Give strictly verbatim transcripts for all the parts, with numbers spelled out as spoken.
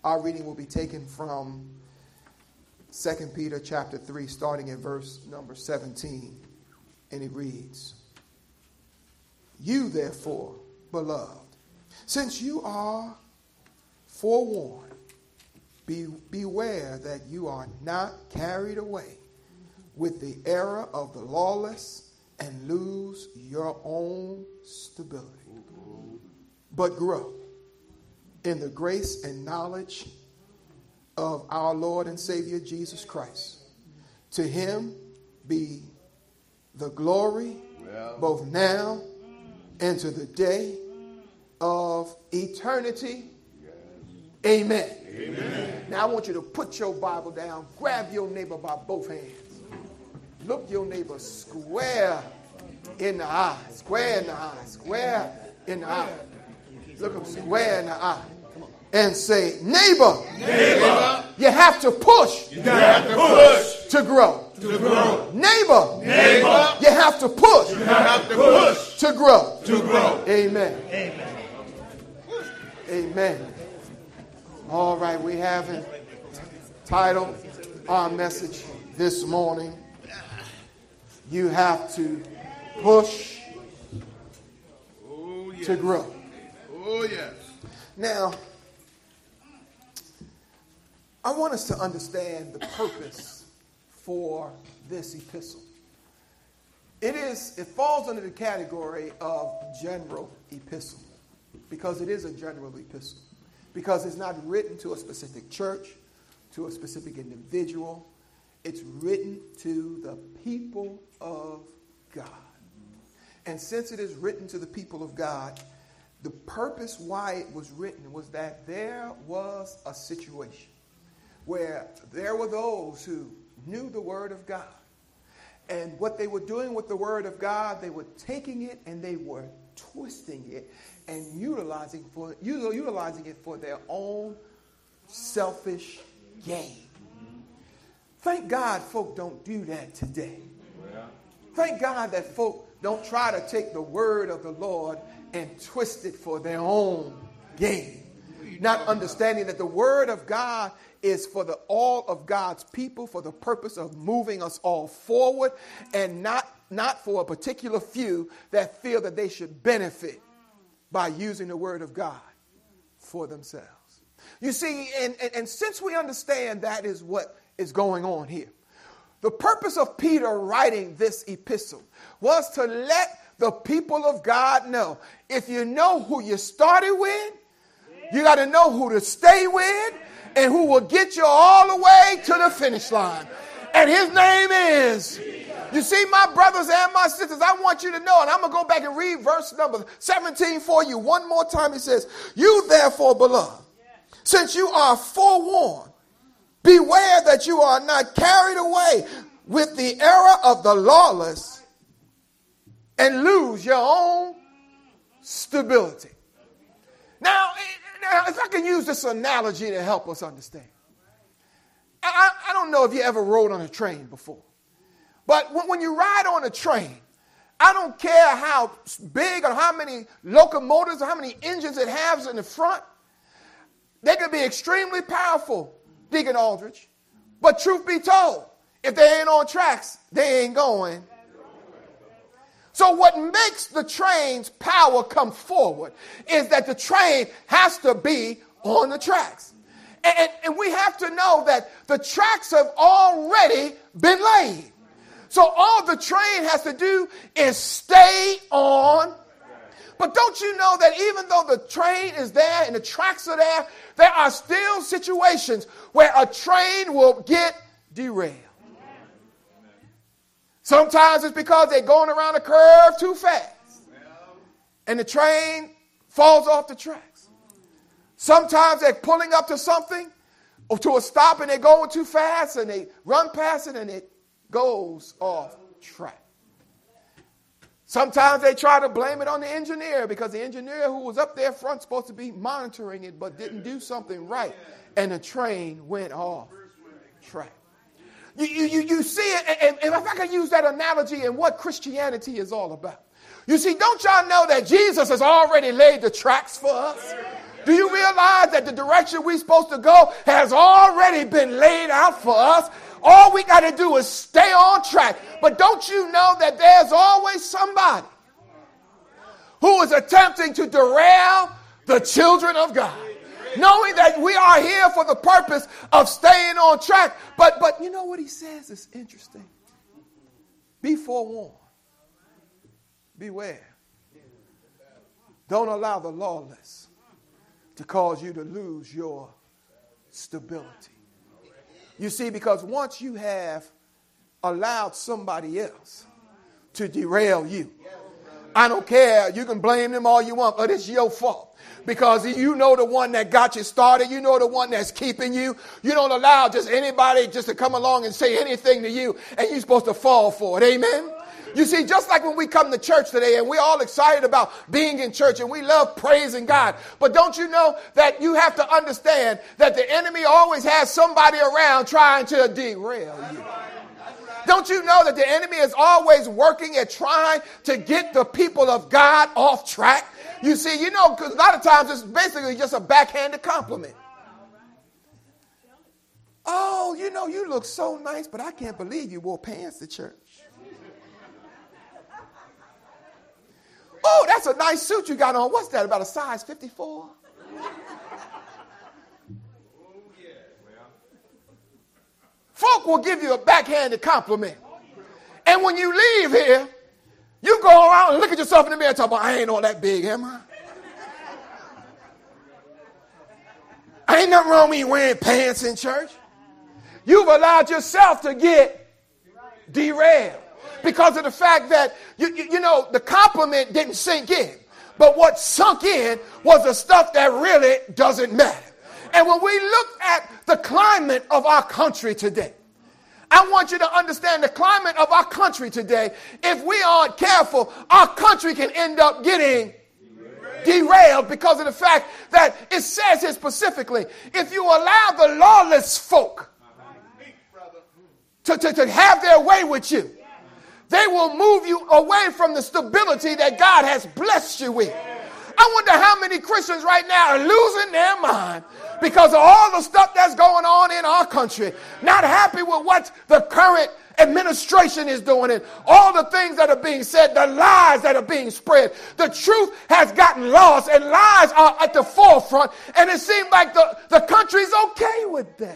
Our reading will be taken from Second Peter chapter three, starting at verse number seventeen. And it reads, "You therefore, beloved, since you are forewarned, be, beware that you are not carried away with the error of the lawless and lose your own stability, but grow in the grace and knowledge of our Lord and Savior Jesus Christ. To him be the glory both now and to the day of eternity. Amen." Amen. Now I want you to put your Bible down, grab your neighbor by both hands. Look your neighbor square in the eye, square in the eye, square in the eye. Look him square in the eye. And say, neighbor, neighbor, you have to push, you have to push to grow. To grow. Neighbor, neighbor, you have to push, you have to push to grow. To grow. Amen. Amen. Amen. All right, we have titled our message this morning, "You have to push oh, yes. to grow." Oh yes. Now, I want us to understand the purpose for this epistle. It is, it falls under the category of general epistle because it is a general epistle. Because it's not written to a specific church, to a specific individual. It's written to the people of God. And since it is written to the people of God, the purpose why it was written was that there was a situation where there were those who knew the Word of God. And what they were doing with the Word of God, they were taking it and they were twisting it and utilizing for utilizing it for their own selfish gain. Thank God folk don't do that today. Thank God that folk don't try to take the word of the Lord and twist it for their own gain. Not understanding that the word of God is for the all of God's people, for the purpose of moving us all forward, and not, not for a particular few that feel that they should benefit by using the word of God for themselves. You see, and, and, and since we understand that is what is going on here, the purpose of Peter writing this epistle was to let the people of God know, if you know who you started with, you got to know who to stay with and who will get you all the way to the finish line. And his name is, you see, my brothers and my sisters, I want you to know, and I'm going to go back and read verse number seventeen for you one more time. He says, "You therefore, beloved, since you are forewarned, beware that you are not carried away with the error of the lawless and lose your own stability." Now, now if I can use this analogy to help us understand. I, I don't know if you ever rode on a train before. But when, when you ride on a train, I don't care how big or how many locomotives or how many engines it has in the front. They can be extremely powerful, Deacon Aldrich. But truth be told, if they ain't on tracks, they ain't going. So what makes the train's power come forward is that the train has to be on the tracks. And, and, and we have to know that the tracks have already been laid. So all the train has to do is stay on. But don't you know that even though the train is there and the tracks are there, there are still situations where a train will get derailed. Sometimes it's because they're going around a curve too fast and the train falls off the tracks. Sometimes they're pulling up to something or to a stop and they're going too fast and they run past it and it goes off track. Sometimes they try to blame it on the engineer because the engineer who was up there front supposed to be monitoring it but didn't do something right and the train went off track. You, you, you see it, and, and if I can use that analogy in what Christianity is all about. You see, don't y'all know that Jesus has already laid the tracks for us? Do you realize that the direction we're supposed to go has already been laid out for us? All we got to do is stay on track. But don't you know that there's always somebody who is attempting to derail the children of God, knowing that we are here for the purpose of staying on track. But, but you know what he says is interesting. Be forewarned. Beware. Don't allow the lawless to cause you to lose your stability. You see, because once you have allowed somebody else to derail you, I don't care. You can blame them all you want, but it's your fault. Because you know the one that got you started. You know the one that's keeping you. You don't allow just anybody just to come along and say anything to you, and you're supposed to fall for it. Amen? You see, just like when we come to church today and we're all excited about being in church and we love praising God. But don't you know that you have to understand that the enemy always has somebody around trying to derail you? Don't you know that the enemy is always working at trying to get the people of God off track? You see, you know, because a lot of times it's basically just a backhanded compliment. Oh, you know, you look so nice, but I can't believe you wore pants to church. Oh, that's a nice suit you got on. What's that, about a size fifty-four? Folk will give you a backhanded compliment. And when you leave here, you go around and look at yourself in the mirror and talk about, I ain't all that big, am I? Ain't nothing wrong with me wearing pants in church. You've allowed yourself to get derailed because of the fact that, you, you, you know, the compliment didn't sink in. But what sunk in was the stuff that really doesn't matter. And when we look at the climate of our country today, I want you to understand the climate of our country today. If we aren't careful, our country can end up getting derailed because of the fact that it says here specifically, if you allow the lawless folk to, to, to have their way with you, they will move you away from the stability that God has blessed you with. I wonder how many Christians right now are losing their mind because of all the stuff that's going on in our country. Not happy with what the current administration is doing and all the things that are being said, the lies that are being spread. The truth has gotten lost and lies are at the forefront, and it seems like the, the country's okay with that.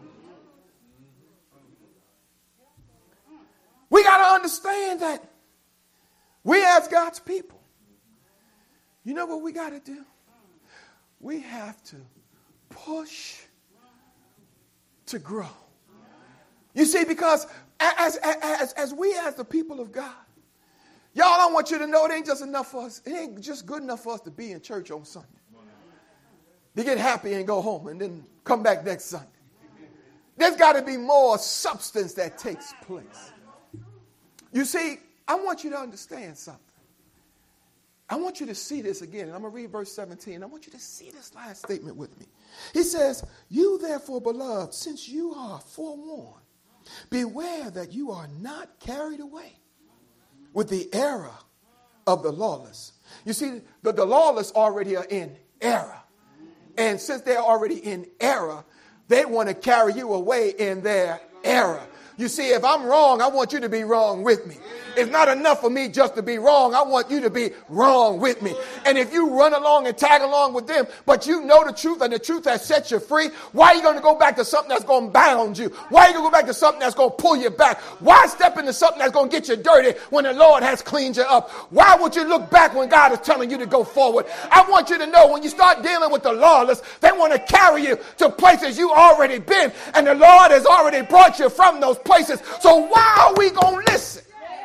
We got to understand that we as God's people, you know what we got to do? We have to push to grow. You see, because as, as, as we as the people of God, y'all, I want you to know it ain't just enough for us. It ain't just good enough for us to be in church on Sunday. To get happy and go home and then come back next Sunday. There's got to be more substance that takes place. You see, I want you to understand something. I want you to see this again. And I'm going to read verse seventeen. I want you to see this last statement with me. He says, you therefore, beloved, since you are forewarned, beware that you are not carried away with the error of the lawless. You see, the, the lawless already are in error. And since they're already in error, they want to carry you away in their error. You see, if I'm wrong, I want you to be wrong with me. It's not enough for me just to be wrong. I want you to be wrong with me. And if you run along and tag along with them, but you know the truth and the truth has set you free, why are you going to go back to something that's going to bound you? Why are you going to go back to something that's going to pull you back? Why step into something that's going to get you dirty when the Lord has cleaned you up? Why would you look back when God is telling you to go forward? I want you to know when you start dealing with the lawless, they want to carry you to places you already been, and the Lord has already brought you from those places. So why are we going to listen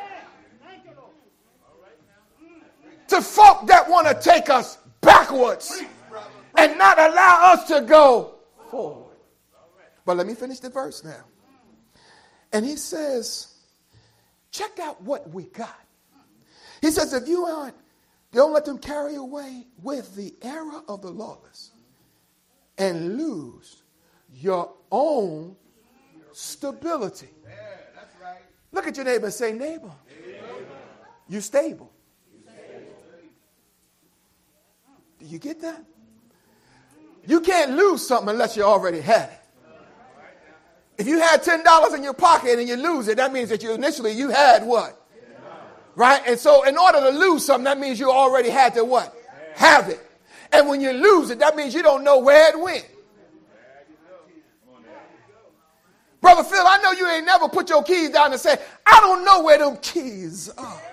to folk that want to take us backwards and not allow us to go forward? But let me finish the verse now. And he says, check out what we got. He says, if you aren't, don't let them carry away with the error of the lawless and lose your own stability. Yeah, that's right. Look at your neighbor and say, neighbor, you stable. Do you get that? You can't lose something unless you already had it. If you had ten dollars in your pocket and you lose it, that means that you initially you had what? Right? And so in order to lose something, that means you already had to what? Have it. And when you lose it, that means you don't know where it went. Brother Phil, I know you ain't never put your keys down and say, I don't know where them keys are.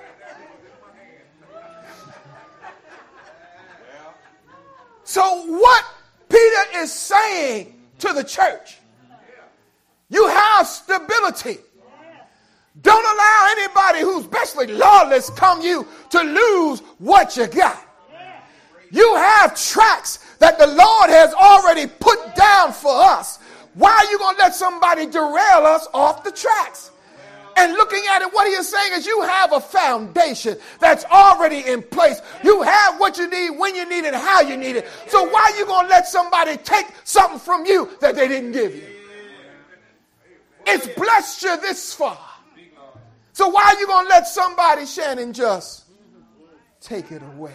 So what Peter is saying to the church, you have stability. Don't allow anybody who's especially lawless come you to lose what you got. You have tracks that the Lord has already put down for us. Why are you going to let somebody derail us off the tracks? And looking at it, what he is saying is you have a foundation that's already in place. You have what you need, when you need it, how you need it. So why are you going to let somebody take something from you that they didn't give you? It's blessed you this far. So why are you going to let somebody, Shannon, just take it away?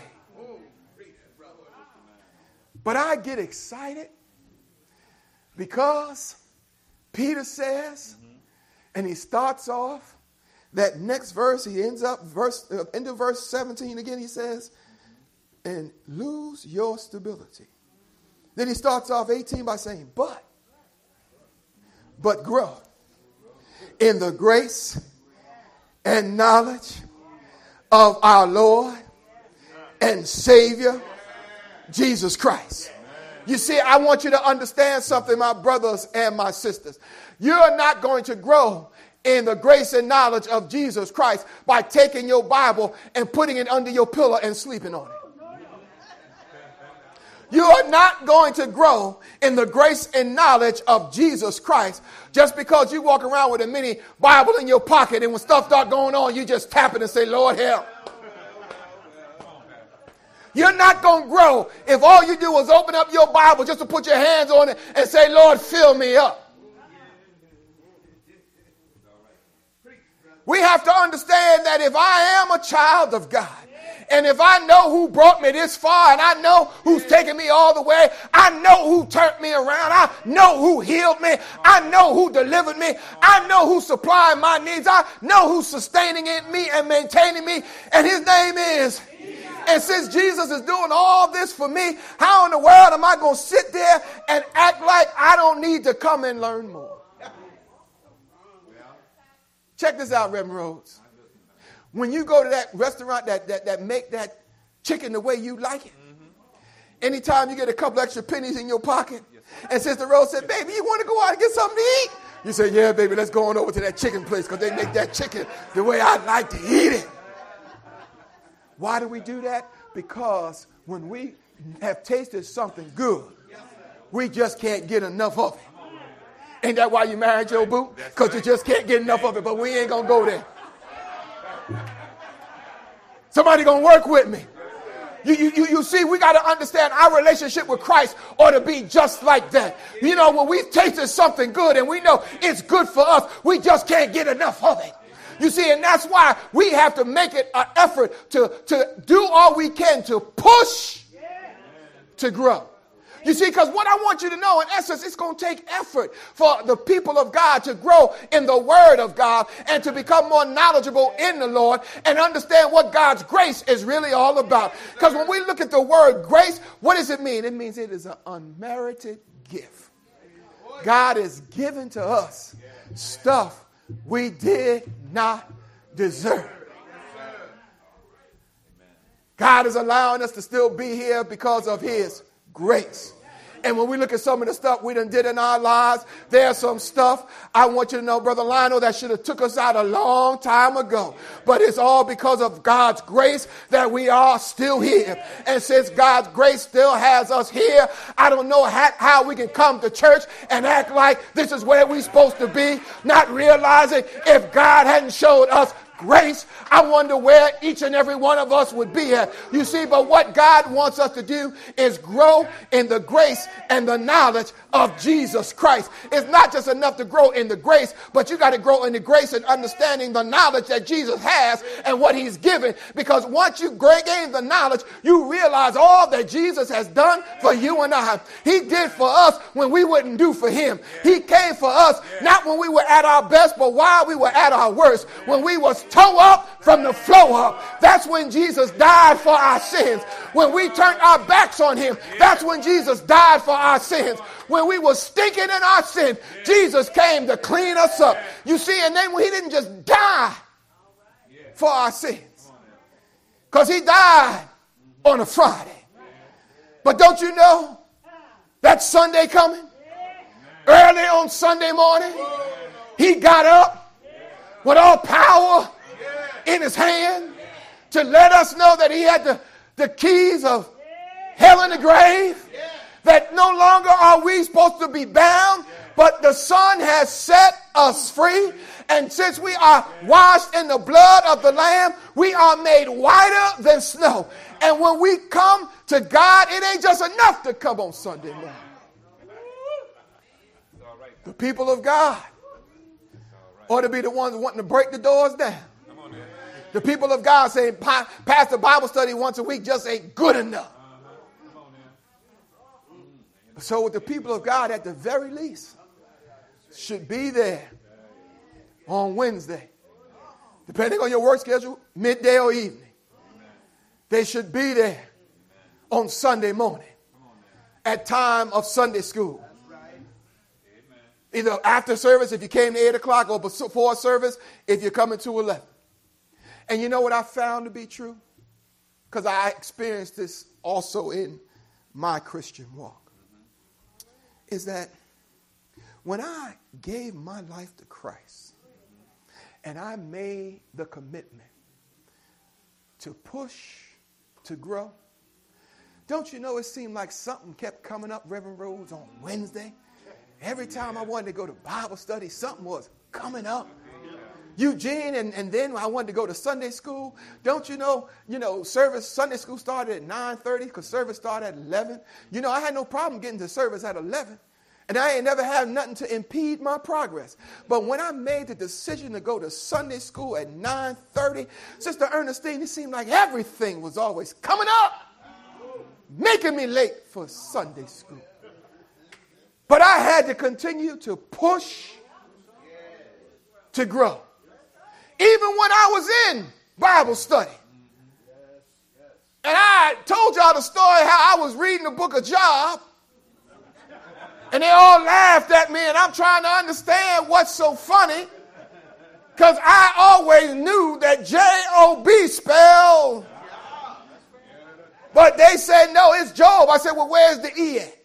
But I get excited because Peter says, and he starts off that next verse, he ends up verse uh, into verse seventeen again, he says, and lose your stability. Then he starts off eighteen by saying, but, but grow in the grace and knowledge of our Lord and Savior, Jesus Christ. You see, I want you to understand something, my brothers and my sisters. You're not going to grow in the grace and knowledge of Jesus Christ by taking your Bible and putting it under your pillow and sleeping on it. You are not going to grow in the grace and knowledge of Jesus Christ just because you walk around with a mini Bible in your pocket and when stuff start going on, you just tap it and say, Lord, help. You're not going to grow if all you do is open up your Bible just to put your hands on it and say, Lord, fill me up. We have to understand that if I am a child of God, and if I know who brought me this far, and I know who's taken me all the way, I know who turned me around, I know who healed me, I know who delivered me, I know who's supplying my needs, I know who's sustaining in me and maintaining me, and his name is... And since Jesus is doing all this for me, how in the world am I going to sit there and act like I don't need to come and learn more? Check this out, Reverend Rhodes. When you go to that restaurant that, that, that make that chicken the way you like it, anytime you get a couple extra pennies in your pocket, and Sister Rose said, baby, you want to go out and get something to eat? You say, yeah, baby, let's go on over to that chicken place because they make that chicken the way I like to eat it. Why do we do that? Because when we have tasted something good, we just can't get enough of it. Ain't that why you married your boo? Because you just can't get enough of it, but we ain't going to go there. Somebody going to work with me. You, you, you see, we got to understand our relationship with Christ ought to be just like that. You know, when we've tasted something good and we know it's good for us, we just can't get enough of it. You see, and that's why we have to make it an effort to, to do all we can to push to grow. You see, because what I want you to know, in essence, it's going to take effort for the people of God to grow in the Word of God and to become more knowledgeable in the Lord and understand what God's grace is really all about. Because when we look at the word grace, what does it mean? It means it is an unmerited gift. God is giving to us stuff we did not deserve. God is allowing us to still be here because of his grace. And when we look at some of the stuff we done did in our lives, there's some stuff I want you to know, Brother Lionel, that should have took us out a long time ago. But it's all because of God's grace that we are still here. And since God's grace still has us here, I don't know how, how we can come to church and act like this is where we're supposed to be, not realizing if God hadn't showed us grace, I wonder where each and every one of us would be at. You see, but what God wants us to do is grow in the grace and the knowledge of Jesus Christ. It's not just enough to grow in the grace, but you got to grow in the grace and understanding the knowledge that Jesus has and what he's given. Because once you gain the knowledge, you realize all that Jesus has done for you and I. He did for us when we wouldn't do for him. He came for us not when we were at our best, but while we were at our worst. When we was toe up from the flow up. That's when Jesus died for our sins. When we turned our backs on him, that's when Jesus died for our sins. When we were stinking in our sin, Jesus came to clean us up. You see, and then he didn't just die for our sins, because he died on a Friday. But don't you know that Sunday coming? Early on Sunday morning, he got up with all power in his hand to let us know that he had the, the keys of hell and the grave. That no longer are we supposed to be bound, but the Son has set us free. And since we are washed in the blood of the Lamb, we are made whiter than snow. And when we come to God, it ain't just enough to come on Sunday morning. The people of God ought to be the ones wanting to break the doors down. The people of God saying, Pastor, Bible study once a week just ain't good enough. So with the people of God, at the very least, should be there on Wednesday, depending on your work schedule, midday or evening. They should be there on Sunday morning at time of Sunday school. Either after service if you came to eight o'clock, or before service if you're coming to eleven. And you know what I found to be true? Because I experienced this also in my Christian walk. Is that when I gave my life to Christ and I made the commitment to push, to grow, don't you know it seemed like something kept coming up, Reverend Rhodes, on Wednesday? Every time I wanted to go to Bible study, something was coming up. Eugene, and, and then I wanted to go to Sunday school. Don't you know, you know, service, Sunday school started at nine thirty because service started at eleven. You know, I had no problem getting to service at eleven. And I ain't never had nothing to impede my progress. But when I made the decision to go to Sunday school at nine thirty, Sister Ernestine, it seemed like everything was always coming up, making me late for Sunday school. But I had to continue to push, to grow. Even when I was in Bible study. And I told y'all the story how I was reading the book of Job. And they all laughed at me, and I'm trying to understand what's so funny. Because I always knew that J O B spelled. But they said, no, it's Job. I said, well, where's the E at?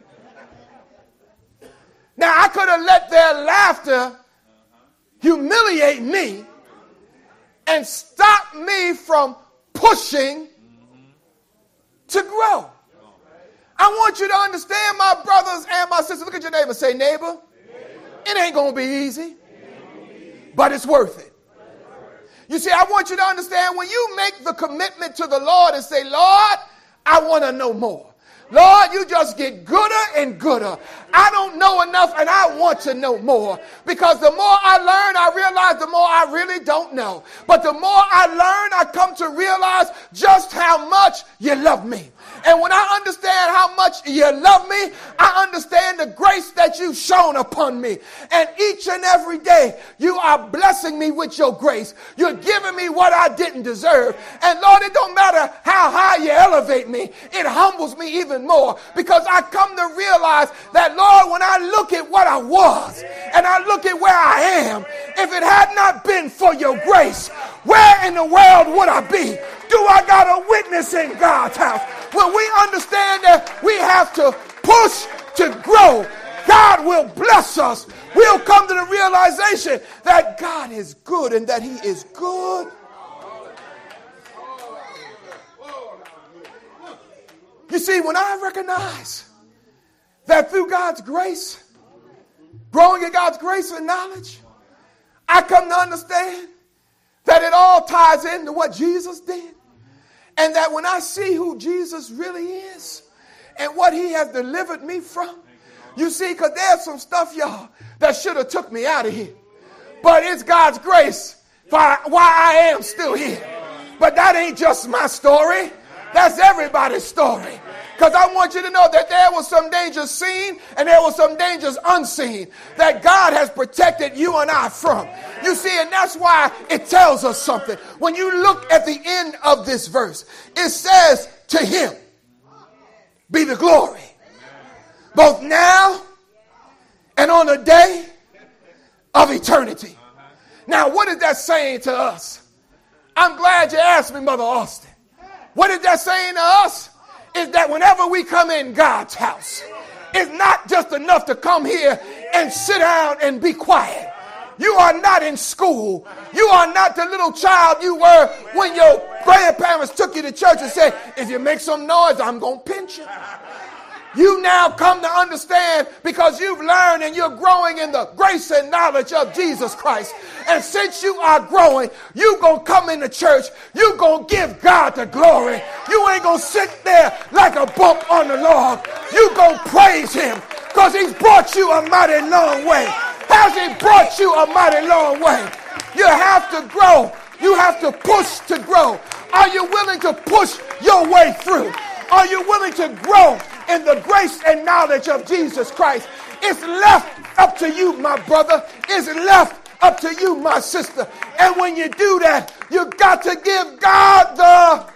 Now, I could have let their laughter humiliate me and stop me from pushing to grow. I want you to understand, my brothers and my sisters. Look at your neighbor. Say, neighbor, it ain't going to be easy, but it's worth it. You see, I want you to understand, when you make the commitment to the Lord and say, Lord, I want to know more. Lord, you just get gooder and gooder. I don't know enough, and I want to know more. Because the more I learn, I realize the more I really don't know. But the more I learn, I come to realize just how much you love me. And when I understand how much you love me, I understand the grace that you've shown upon me. And each and every day, you are blessing me with your grace. You're giving me what I didn't deserve. And Lord, it don't matter how high you elevate me. It humbles me even more, because I come to realize that, Lord, when I look at what I was and I look at where I am, if it had not been for your grace, where in the world would I be? Do I got a witness in God's house? When we understand that we have to push to grow, God will bless us. We'll come to the realization that God is good and that he is good. You see, when I recognize that through God's grace, growing in God's grace and knowledge, I come to understand that it all ties into what Jesus did. And that when I see who Jesus really is and what he has delivered me from, You see, because there's some stuff, y'all, that should have took me out of here. But it's God's grace for why I am still here. But that ain't just my story. That's everybody's story. Because I want you to know that there was some dangers seen and there was some dangers unseen that God has protected you and I from. You see, and that's why it tells us something. When you look at the end of this verse, it says, to him be the glory, both now and on the day of eternity. Now, what is that saying to us? I'm glad you asked me, Mother Austin. What is that saying to us? Is that whenever we come in God's house, it's not just enough to come here and sit down and be quiet. You are not in school. You are not the little child you were when your grandparents took you to church and said, if you make some noise, I'm going to pinch you. You now come to understand because you've learned and you're growing in the grace and knowledge of Jesus Christ. And since you are growing, you're going to come into church. You're going to give God the glory. You ain't going to sit there like a bump on the log. You're going to praise him because he's brought you a mighty long way. Has he brought you a mighty long way? You have to grow. You have to push to grow. Are you willing to push your way through? Are you willing to grow in the grace and knowledge of Jesus Christ? It's left up to you, my brother. It's left up to you, my sister. And when you do that, you got to give God the...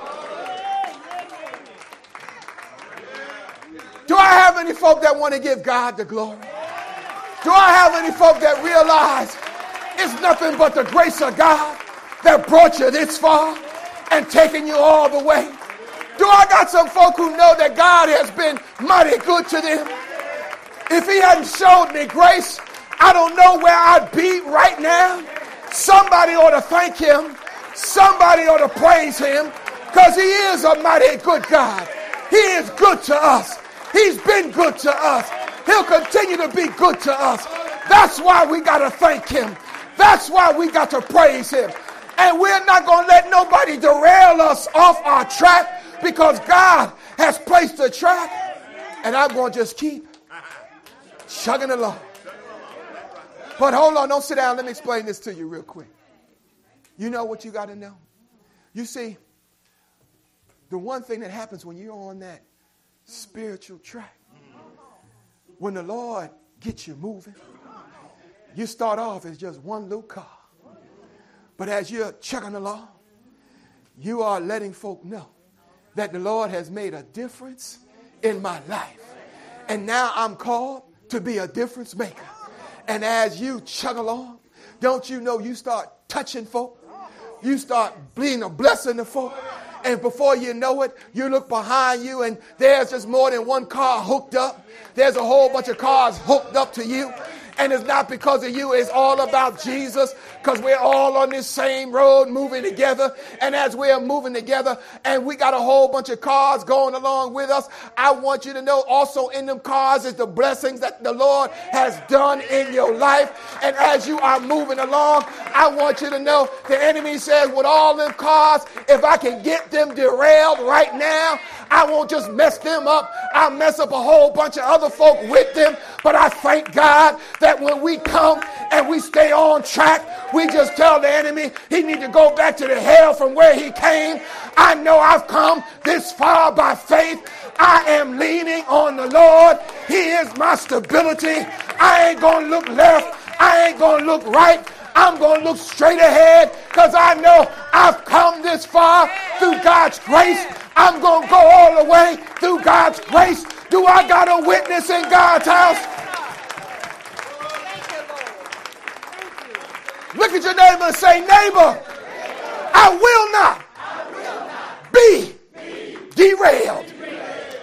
Do I have any folk that want to give God the glory? Do I have any folk that realize it's nothing but the grace of God that brought you this far and taken you all the way? Do I got some folk who know that God has been mighty good to them? If he hadn't showed me grace, I don't know where I'd be right now. Somebody ought to thank him. Somebody ought to praise him because he is a mighty good God. He is good to us. He's been good to us. He'll continue to be good to us. That's why we got to thank him. That's why we got to praise him. And we're not going to let nobody derail us off our track because God has placed a track. And I'm going to just keep chugging along. But hold on, don't sit down. Let me explain this to you real quick. You know what you got to know? You see, the one thing that happens when you're on that spiritual track, when the Lord gets you moving, you start off as just one little car. But as you're chugging along, you are letting folk know that the Lord has made a difference in my life. And now I'm called to be a difference maker. And as you chug along, don't you know you start touching folk? You start being a blessing to folk. And before you know it, you look behind you and there's just more than one car hooked up. There's a whole bunch of cars hooked up to you. And it's not because of you. It's all about Jesus because we're all on this same road moving together. And as we're moving together and we got a whole bunch of cars going along with us, I want you to know also in them cars is the blessings that the Lord has done in your life. And as you are moving along, I want you to know the enemy says with all them cars, if I can get them derailed right now, I won't just mess them up. I'll mess up a whole bunch of other folk with them. But I thank God that when we come and we stay on track, we just tell the enemy he need to go back to the hell from where he came. I know I've come this far by faith. I am leaning on the Lord. He is my stability. I ain't going to look left. I ain't going to look right. I'm going to look straight ahead because I know I've come this far through God's grace. I'm going to go all the way through God's grace. Do I got a witness in God's house? Look at your neighbor and say, neighbor, I will not, I will not be, be derailed. derailed.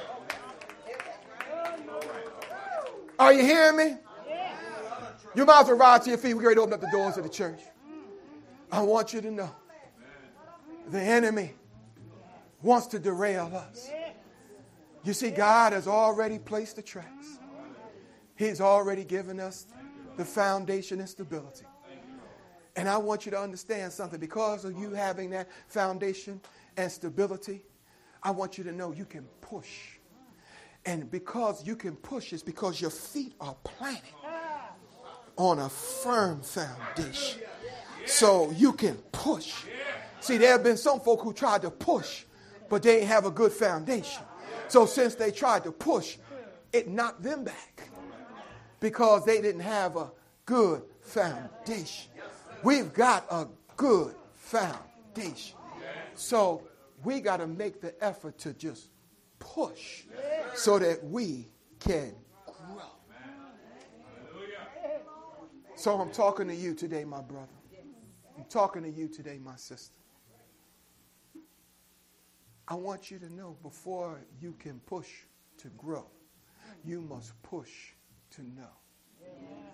Are you hearing me? You might as well rise to your feet. We're ready to open up the doors of the church. I want you to know the enemy wants to derail us. You see, God has already placed the tracks. He's already given us the foundation and stability. And I want you to understand something. Because of you having that foundation and stability, I want you to know you can push. And because you can push, it's because your feet are planted on a firm foundation. So you can push. See, there have been some folk who tried to push, but they didn't have a good foundation. So since they tried to push, it knocked them back because they didn't have a good foundation. We've got a good foundation. So we got to make the effort to just push so that we can grow. So I'm talking to you today, my brother. I'm talking to you today, my sister. I want you to know before you can push to grow, you must push to know.